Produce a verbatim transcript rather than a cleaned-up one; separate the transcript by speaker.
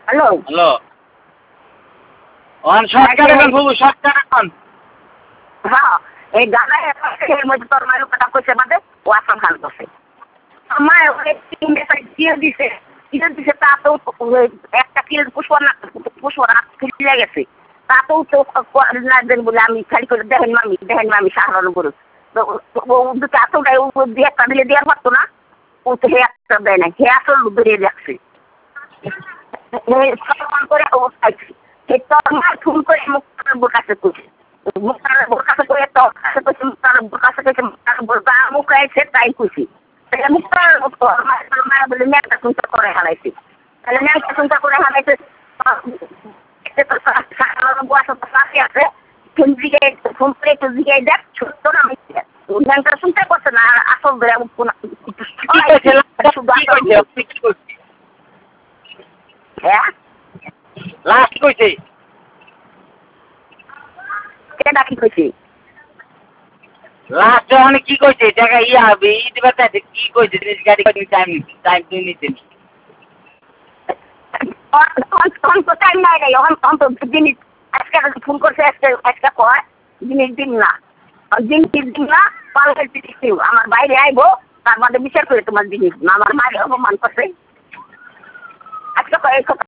Speaker 1: hello
Speaker 2: hello on shortcut এখন বাবু shortcut এখন
Speaker 1: হ্যাঁ এই গানায় এর মধ্যে তোর মায়ের কথা কইছে বাদে ও আসাম খান করছে আমার ওই তিন মেসেজ দিয়ে দিছে দিয়ে দিছে তা তো একটা কিল পুষ্পনা পুষ্পনা কিলে গেছে তা তো তো না দেন বলে আমি খালি করে দেখেন মামি দেখেন মামি সাহায্য করুন তো ও দুটো আসলটাই ও দিয়ে একটা দিলে দেওয়ার পারতো না ও তো হে একটা দেয় না হে আসল বেরিয়ে যাচ্ছে ফোন করে ও খাইছি সে তোর মা ফোন করে মুক্তার বোকাছে কইছে মুক্তার বোকাছে করে তোর কাছে কইছে মুক্তার বোকাছে কইছে মুক্তার বোকা মুখাইছে তাই কইছি তাহলে মুক্তার তোর মা বলে মেয়েটা চিন্তা করে হারাইছি তাহলে মেয়েটা চিন্তা করে হারাইছে আছে ফোন দিকে ফোন করে একটু দিকে দেখ ছোট্ট না মিথ্যা ব্যাংকটা চিন্তা করছে না আসল হ্যাঁ
Speaker 2: লাস্ট কইছে
Speaker 1: কেডা কি কইছে
Speaker 2: লাস্ট যখন কি কইছে টাকা ইয়া হবে ই দিবা তাতে কি কইছে জিনিস গাড়ি গাড়ি টাইম টাইম তুই নিতে
Speaker 1: তখন তো টাইম নাই রে এখন তখন তো জিনিস আজকে ফোন করছে আজকে আজকে কয় জিনিস দিন না জিনিস দিন না পালকের জিনিস দিও আমার বাইরে আইবো তার মধ্যে বিচার করে তোমার জিনিস আমার মায়ের অপমান করছে আজকে